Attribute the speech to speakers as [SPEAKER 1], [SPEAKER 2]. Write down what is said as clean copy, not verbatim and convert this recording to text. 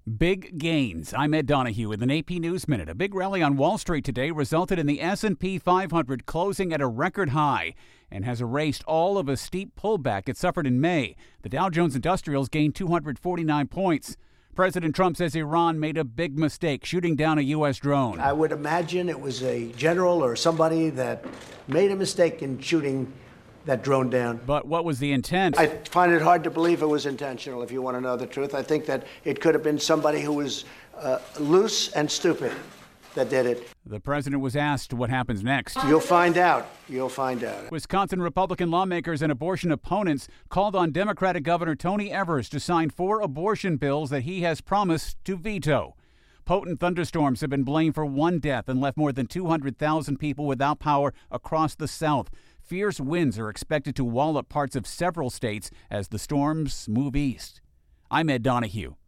[SPEAKER 1] Big gains. I'm Ed Donahue with an AP News Minute. A big rally on Wall Street today resulted in the S&P 500 closing at a record high and has erased all of a steep pullback it suffered in May. The Dow Jones Industrials gained 249 points. President Trump says Iran made a big mistake shooting down a U.S. drone.
[SPEAKER 2] I would imagine it was a general or somebody that made a mistake in shooting that drone down.
[SPEAKER 1] But what was the intent?
[SPEAKER 2] I find it hard to believe it was intentional, if you want to know the truth. I think that it could have been somebody who was loose and stupid that did it.
[SPEAKER 1] The president was asked what happens next.
[SPEAKER 2] You'll find out. You'll find out.
[SPEAKER 1] Wisconsin Republican lawmakers and abortion opponents called on Democratic Governor Tony Evers to sign 4 abortion bills that he has promised to veto. Potent thunderstorms have been blamed for 1 death and left more than 200,000 people without power across the South. Fierce winds are expected to wallop parts of several states as the storms move east. I'm Ed Donahue.